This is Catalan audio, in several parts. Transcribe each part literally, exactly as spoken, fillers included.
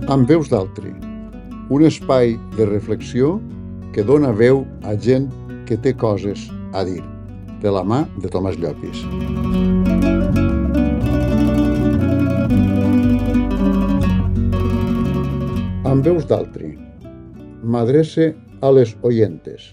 Amb veus d'altri, un espai de reflexió que dona veu a gent que té coses a dir, de la mà de Tomàs Llopis. Amb veus d'altri, m'adrece a les oyentes.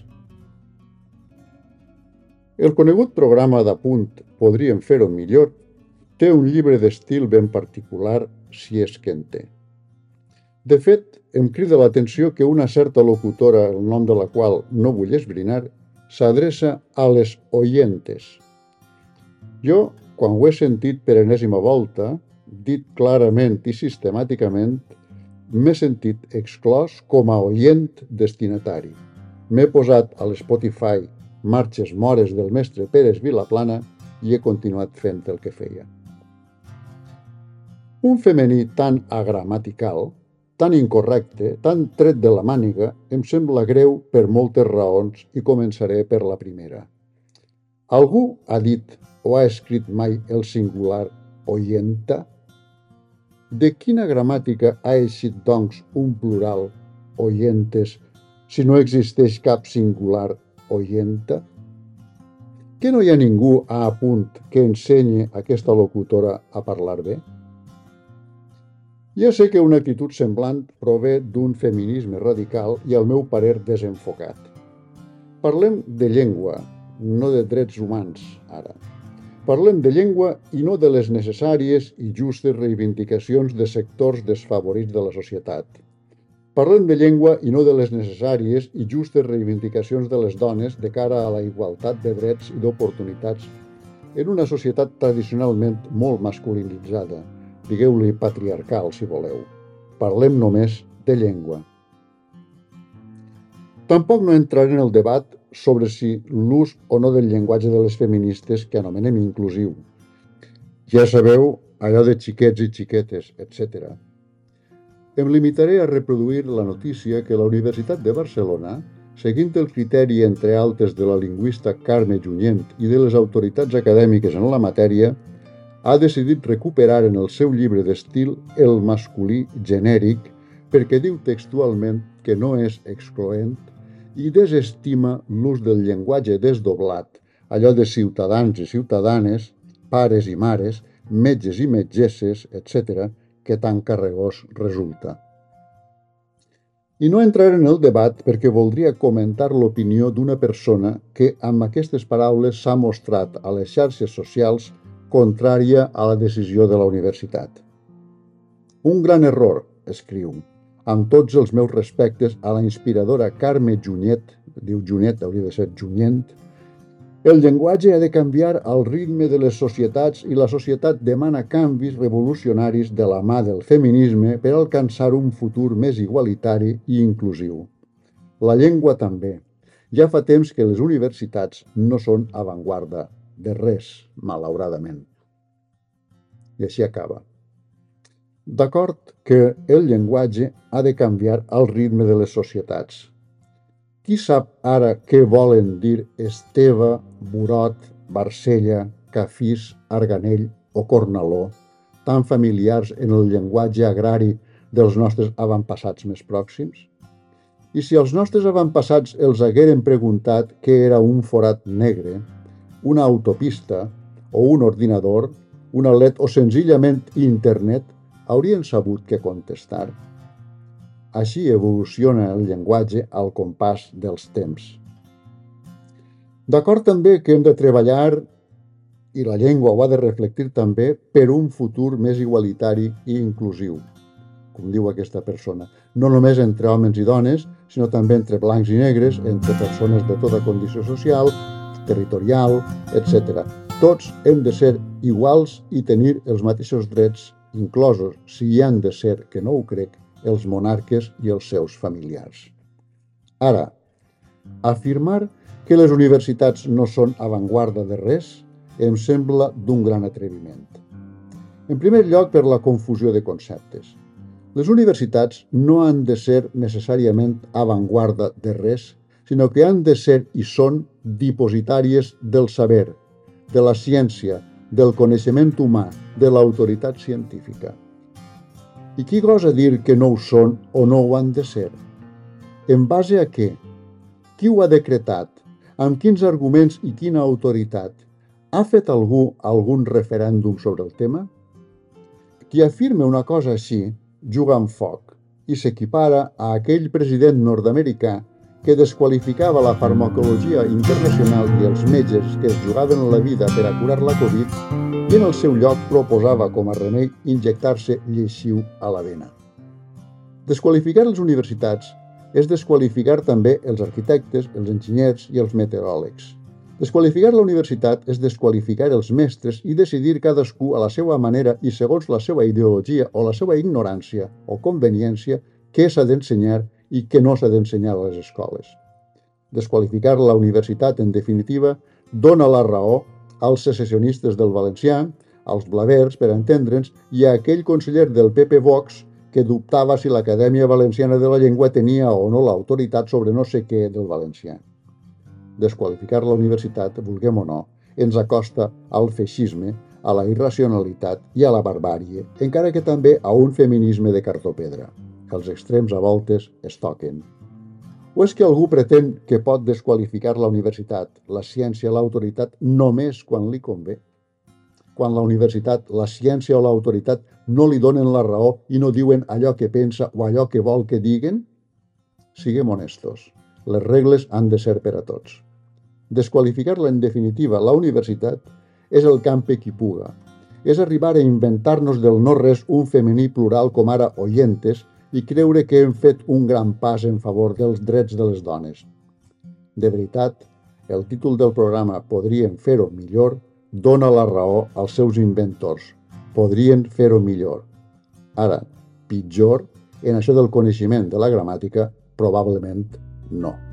El conegut programa d'Apunt Podríem fer-ho millor té un llibre d'estil ben particular, si és que en té. De fet, em crida l'atenció que una certa locutora, el nom de la qual no vull esbrinar, s'adreça a les oyentes. Jo, quan ho he sentit per enèsima volta, dit clarament i sistemàticament, m'he sentit exclòs com a oient destinatari. M'he posat a l'Spotify Marxes Mores del mestre Pérez Vilaplana i he continuat fent el que feia. Un femení tan agramatical, tan incorrecte, tan tret de la màniga, em sembla greu per moltes raons i començaré per la primera. Algú ha dit o ha escrit mai el singular oyenta? De quina gramàtica ha eixit, doncs, un plural, oyentes, si no existeix cap singular oyenta? Que no hi ha ningú a Apunt que ensenyi a aquesta locutora a parlar bé? Ja sé que una actitud semblant prové d'un feminisme radical i al meu parer desenfocat. Parlem de llengua, no de drets humans, ara. Parlem de llengua i no de les necessàries i justes reivindicacions de sectors desfavorits de la societat. Parlem de llengua i no de les necessàries i justes reivindicacions de les dones de cara a la igualtat de drets i d'oportunitats en una societat tradicionalment molt masculinitzada. Digueu-li patriarcal, si voleu. Parlem només de llengua. Tampoc no entraré en el debat sobre si l'ús o no del llenguatge de les feministes que anomenem inclusiu. Ja sabeu, allò de xiquets i xiquetes, etcètera. Em limitaré a reproduir la notícia que la Universitat de Barcelona, seguint el criteri, entre altres, de la lingüista Carme Junyent i de les autoritats acadèmiques en la matèria, ha decidit recuperar en el seu llibre d'estil el masculí genèric perquè diu textualment que no és excloent i desestima l'ús del llenguatge desdoblat, allò de ciutadans i ciutadanes, pares i mares, metges i metgesses, etcètera, que tan carregós resulta. I no entraré en el debat perquè voldria comentar l'opinió d'una persona que amb aquestes paraules s'ha mostrat a les xarxes socials contrària a la decisió de la universitat. Un gran error, escriu, amb tots els meus respectes a la inspiradora Carme Junyent, diu Junyent, hauria de ser Junyent, el llenguatge ha de canviar al ritme de les societats i la societat demana canvis revolucionaris de la mà del feminisme per alcançar un futur més igualitari i inclusiu. La llengua també. Ja fa temps que les universitats no són avantguarda de res, malauradament. I així acaba. D'acord que el llenguatge ha de canviar al ritme de les societats. Qui sap ara què volen dir Esteve, Burot, Barcella, Cafís, Arganell o Cornaló, tan familiars en el llenguatge agrari dels nostres avantpassats més pròxims? I si els nostres avantpassats els hagueren preguntat què era un forat negre, una autopista o un ordinador, una L E D o senzillament internet, haurien sabut què contestar. Així evoluciona el llenguatge al compàs dels temps. D'acord també que hem de treballar, i la llengua ho ha de reflectir també, per un futur més igualitari i inclusiu, com diu aquesta persona, no només entre homes i dones, sinó també entre blancs i negres, entre persones de tota condició social, territorial, etcètera. Tots hem de ser iguals i tenir els mateixos drets, inclosos, si hi han de ser, que no ho crec, els monarques i els seus familiars. Ara, afirmar que les universitats no són avantguarda de res em sembla d'un gran atreviment. En primer lloc, per la confusió de conceptes. Les universitats no han de ser necessàriament avantguarda de res, sinó que han de ser i són dipositàries del saber, de la ciència, del coneixement humà, de l'autoritat científica. I qui gosa dir que no ho són o no ho han de ser? En base a què? Qui ho ha decretat? Amb quins arguments i quina autoritat? Ha fet algú algun referèndum sobre el tema? Qui afirma una cosa així juga amb foc i s'equipara a aquell president nord-americà que desqualificava la farmacologia internacional i els metges que es jugaven la vida per a curar la Covid i en el seu lloc proposava com a remei injectar-se lleixiu a la vena. Desqualificar les universitats és desqualificar també els arquitectes, els enginyers i els meteoròlegs. Desqualificar la universitat és desqualificar els mestres i decidir cadascú a la seva manera i segons la seva ideologia o la seva ignorància o conveniència què s'ha d'ensenyar i què no s'ha d'ensenyar a les escoles. Desqualificar la universitat, en definitiva, dona la raó als secessionistes del valencià, als blavers, per entendre'ns, i a aquell conseller del P P Vox que dubtava si l'Acadèmia Valenciana de la Llengua tenia o no l'autoritat sobre no sé què del valencià. Desqualificar la universitat, vulguem o no, ens acosta al feixisme, a la irracionalitat i a la barbàrie, encara que també a un feminisme de cartó-pedra. Els extrems a voltes es toquen. O és que algú pretén que pot desqualificar la universitat, la ciència, l'autoritat, només quan li convé? Quan la universitat, la ciència o l'autoritat no li donen la raó i no diuen allò que pensa o allò que vol que diguen? Siguem honestos. Les regles han de ser per a tots. Desqualificar-la, en definitiva, la universitat, és el campe qui puga. És arribar a inventar-nos del no-res un femení plural com ara oyentes i creure que hem fet un gran pas en favor dels drets de les dones. De veritat, el títol del programa Podrien fer-ho millor dona la raó als seus inventors. Podrien fer-ho millor. Ara, pitjor, en això del coneixement de la gramàtica, probablement no.